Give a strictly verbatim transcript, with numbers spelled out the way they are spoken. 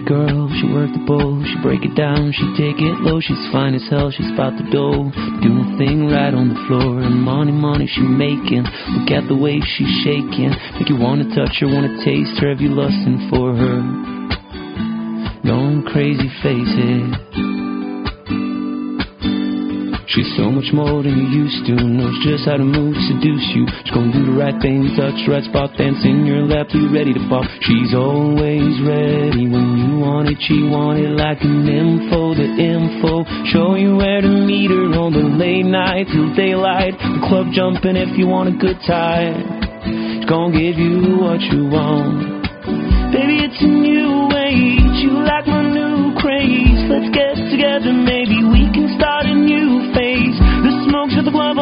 it girl, she work the bowl, she break it down, she take it low. She's fine as hell, she's about the dough, doing a thing right on the floor. And money, money she making, look at the way she's shaking, make you wanna touch her, wanna taste her. Have you lusting for her? Going crazy, face it. She's so much more than you used to, knows just how to move, seduce you. She's gonna do the right thing, touch the right spot, dance in your lap till you're ready to pop. She's always ready when you want it, she want it like an info, the info. Show you where to meet her on the late night till daylight. The club jumping if you want a good time. She's gonna give you what you want. Baby, it's a new age, you like my new craze. Let's get together, maybe we can start a new phase.